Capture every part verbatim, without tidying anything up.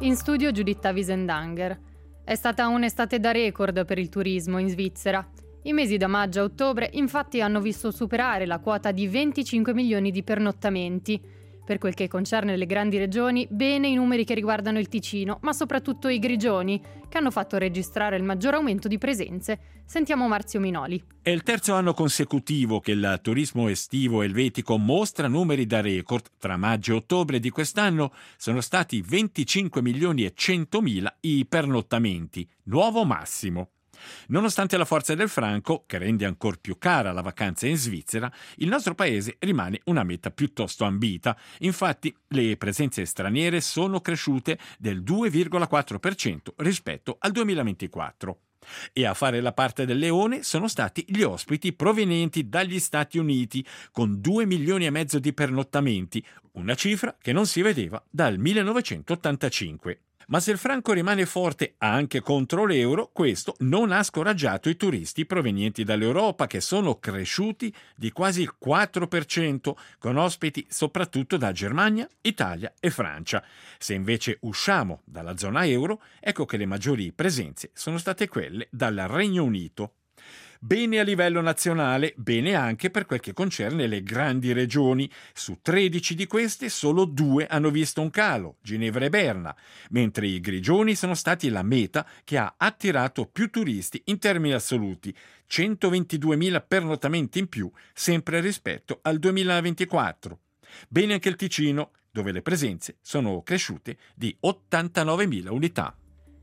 In studio Giuditta Wiesendanger. È stata un'estate da record per il turismo in Svizzera. I mesi da maggio a ottobre infatti hanno visto superare la quota di venticinque milioni di pernottamenti. Per quel che concerne le grandi regioni, bene i numeri che riguardano il Ticino, ma soprattutto i Grigioni, che hanno fatto registrare il maggior aumento di presenze. Sentiamo Marzio Minoli. È il terzo anno consecutivo che il turismo estivo elvetico mostra numeri da record. Tra maggio e ottobre di quest'anno sono stati venticinque milioni e centomila i pernottamenti, nuovo massimo. Nonostante la forza del franco, che rende ancor più cara la vacanza in Svizzera, il nostro paese rimane una meta piuttosto ambita. Infatti, le presenze straniere sono cresciute del due virgola quattro per cento rispetto al duemilaventiquattro. E a fare la parte del leone sono stati gli ospiti provenienti dagli Stati Uniti, con due milioni e mezzo di pernottamenti, una cifra che non si vedeva dal millenovecentottantacinque. Ma se il franco rimane forte anche contro l'euro, questo non ha scoraggiato i turisti provenienti dall'Europa, che sono cresciuti di quasi il quattro per cento, con ospiti soprattutto da Germania, Italia e Francia. Se invece usciamo dalla zona euro, ecco che le maggiori presenze sono state quelle dal Regno Unito. Bene a livello nazionale, bene anche per quel che concerne le grandi regioni. Su tredici di queste solo due hanno visto un calo, Ginevra e Berna, mentre i Grigioni sono stati la meta che ha attirato più turisti in termini assoluti, centoventiduemila pernottamenti in più, sempre rispetto al duemilaventiquattro. Bene anche il Ticino, dove le presenze sono cresciute di ottantanovemila unità.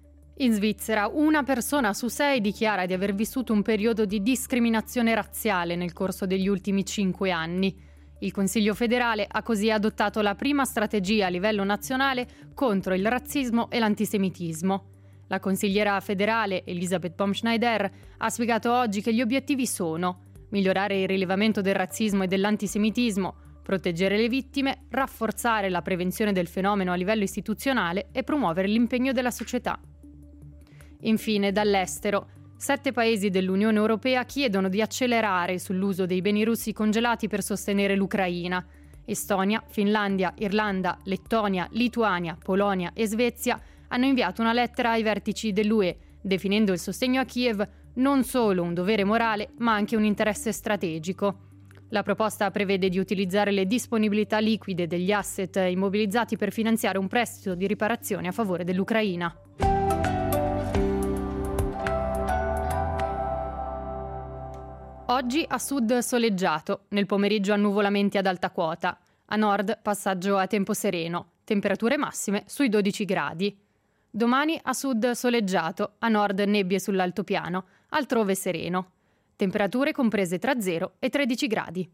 In Svizzera, una persona su sei dichiara di aver vissuto un periodo di discriminazione razziale nel corso degli ultimi cinque anni. Il Consiglio federale ha così adottato la prima strategia a livello nazionale contro il razzismo e l'antisemitismo. La consigliera federale Elisabeth Baumschneider ha spiegato oggi che gli obiettivi sono migliorare il rilevamento del razzismo e dell'antisemitismo, proteggere le vittime, rafforzare la prevenzione del fenomeno a livello istituzionale e promuovere l'impegno della società. Infine, dall'estero, sette paesi dell'Unione Europea chiedono di accelerare sull'uso dei beni russi congelati per sostenere l'Ucraina. Estonia, Finlandia, Irlanda, Lettonia, Lituania, Polonia e Svezia hanno inviato una lettera ai vertici dell'U E, definendo il sostegno a Kiev non solo un dovere morale, ma anche un interesse strategico. La proposta prevede di utilizzare le disponibilità liquide degli asset immobilizzati per finanziare un prestito di riparazione a favore dell'Ucraina. Oggi a sud soleggiato, nel pomeriggio annuvolamenti ad alta quota. A nord passaggio a tempo sereno, temperature massime sui dodici gradi. Domani a sud soleggiato, a nord nebbie sull'altopiano, altrove sereno. Temperature comprese tra zero e tredici gradi.